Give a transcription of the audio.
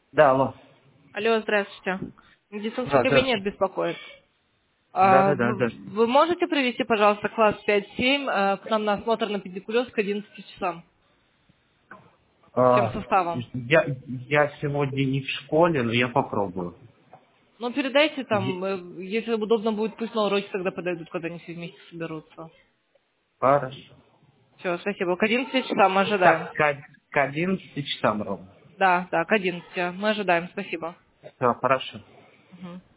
Да, алло. Алло, здравствуйте. Медицинский Да, кабинет здравствуйте. беспокоит. Да, да, да, здравствуйте. Вы можете привести, пожалуйста, класс 5-7 к нам на осмотр на педикулез к 11 часам? Всем А, составом. я сегодня не в школе, но я попробую. Ну, передайте Е- там, если удобно будет, пусть на уроке тогда подойдут, когда они все вместе соберутся. Хорошо. Все, спасибо. К 11 часам мы ожидаем. К 11 часам ровно. Да, к 11. Мы ожидаем, спасибо. Все, хорошо. Мгм.